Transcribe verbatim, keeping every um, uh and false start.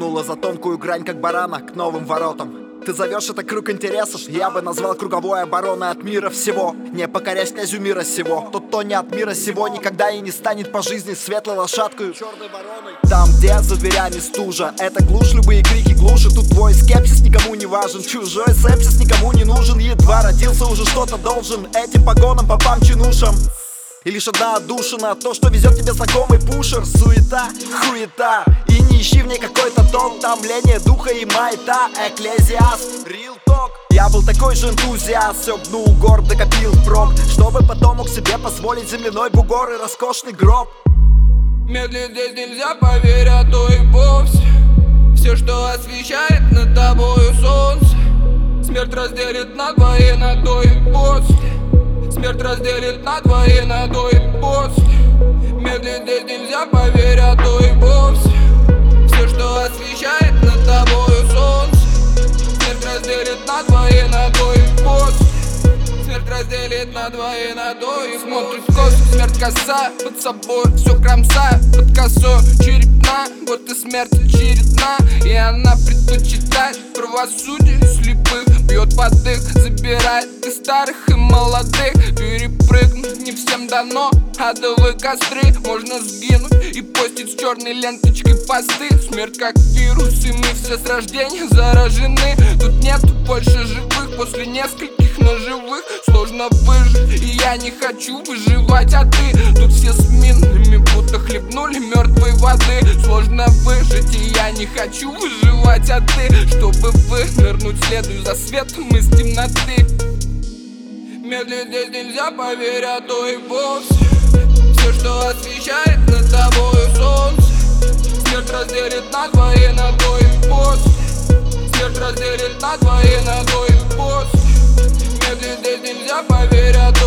шагнула за тонкую грань, как барана, к новым воротам. Ты зовешь это круг интересов, я бы назвал круговой обороной от мира всего. Не покорясь князю мира сего, тот, кто не от мира сего, никогда и не станет по жизни светлой лошадкой, черной вороной. Там, где за дверями стужа, это глушь, любые крики глушат. Тут твой скепсис никому не важен, чужой сепсис никому не нужен. Едва родился, уже что-то должен этим погонам, попам, чинушам. И лишь одна отдушина, то, что везет тебе знакомый пушер. Суета, хуета, и не ищи в ней какой-то тон. Томление духа и майта, экклезиаст, real talk. Я был такой же энтузиаст, все гнул горб, докопил впрок, чтобы потом мог себе позволить земляной бугор и роскошный гроб. Медлить здесь нельзя, поверь, а то и вовсе. Все, что освещает над тобою солнце, смерть разделит на двое, на то и после. Смерть разделит на двое, на то и после. Медлить здесь нельзя, поверь, а то и вовсе. Все, что освещает над тобою солнце, смерть разделит на двое, на то и после. Смерть разделит на двое, на то и смотрит в косу. Смерть коса, под собой все кромсая, под косой черепна. Вот и смерть очередна, и она предпочитает правосудие слепых. Бьет под их, забирает и старых, и молодых. Перепрыгнуть не всем дано, адовые костры. Можно сгинуть и постить с черной ленточкой посты. Смерть как вирус, и мы все с рождения заражены. Тут нету больше живых, после нескольких ножевых сложно выжить, и я не хочу выживать, а ты. Тут все с минами, будто хлебнули мертвой воды. Сложно выжить, и я не хочу выживать, а ты. Чтобы вынырнуть, следую за светом из темноты. Медлить здесь нельзя, поверь, а то и вовсе. Все, что освещает над тобою солнце, смерть разделит на двое, на то и после. Смерть разделит на двое, на то и после. Медлить здесь нельзя, поверь, а то